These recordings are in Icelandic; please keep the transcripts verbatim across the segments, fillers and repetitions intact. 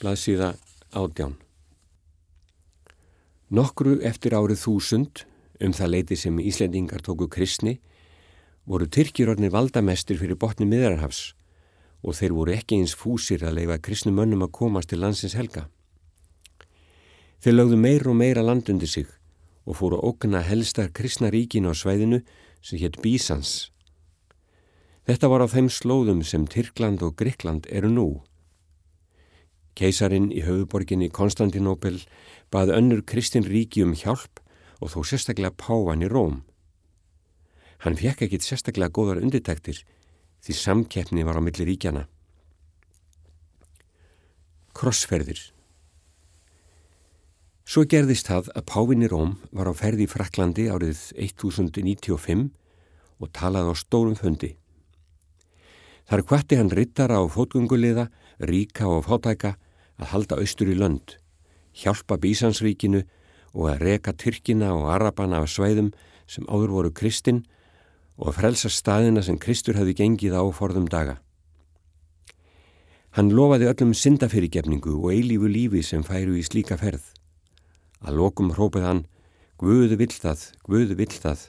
blaðsíða átján. Nokkru eftir árið þúsund, um það leyti sem Íslendingar tóku kristni, voru Tyrkir orðnir valdamestir fyrir botni Miðjarðarhafs og þeir voru ekki eins fúsir að leyfa kristnum mönnum að komast til landsins helga. Þeir lögðu meir og meira land undir sig og fóru að ógna helsta kristna ríkinu á svæðinu sem hét Bísans. Þetta var á þeim slóðum sem Tyrkland og Grikkland eru nú. Keisarinn í höfuðborginni Konstantinópel bað önnur kristin ríki um hjálp og þó sérstaklega páfan í Róm. Hann fékk ekkit sérstaklega góðar undirtektir því samkeppni var á milli ríkjana. Krossferðir. Svo gerðist það að páfinn í Róm var á ferð í Frakklandi árið þúsund níutíu og fimm og talaði á stórum fundi. Þar hvatti hann riddara og fótgönguliða, ríka og fátæka að halda austur í lönd, hjálpa Bísansríkinu og að reka Tyrkina og Arabana af svæðum sem áður voru kristin og að frelsa staðina sem Kristur hefði gengið á forðum daga. Hann lofaði öllum syndafyrirgefningu og eilífu lífi sem færu í slíka ferð. Að lokum hrópaði hann, Guð vill það, Guð vill það.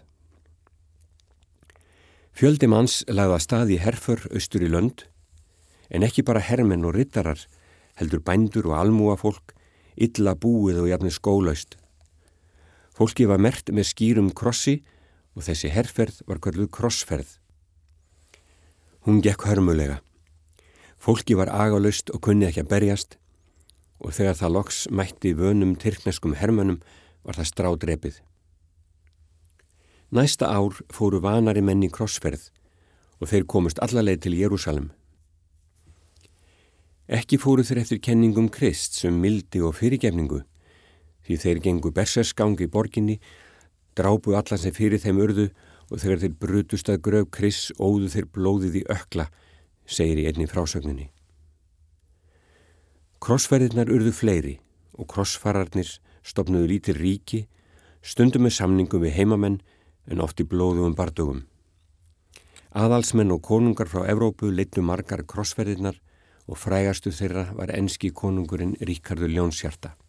Fjöldi manns lagði af stað í herför austur í lönd, en ekki bara hermenn og riddarar, heldur bændur og almúafólk, illa búið og jafnir skólaust. Fólki var merkt með skýrum krossi og þessi herferð var kölluð krossferð. Hún gekk hörmulega. Fólki var agalaust og kunni ekki að berjast og þegar það loks mætti vönum tyrkneskum hermönnum var það strádrepið. Næsta ár fóru vanari menn í krossferð og þeir komust alla leið til Jerúsalem. Ekki fóru þeir eftir kenningum Krists um mildi og fyrirgefningu, því þeir gengu berserksgang í borginni, drápu alla sem fyrir þeim urðu og þegar þeir brutust að gröf Krists óðu þeir blóðið í ökla, segir í einni frásögninni. Krossferðirnar urðu fleiri og krossfararnir stofnuðu lítil ríki, stundum með samningum við heimamenn en oft í blóðugum bardögum. Aðalsmenn og konungar frá Evrópu leiddu margar krossferðirnar og frægastu þeirra var enski konungurinn Ríkarður Ljónshjarta.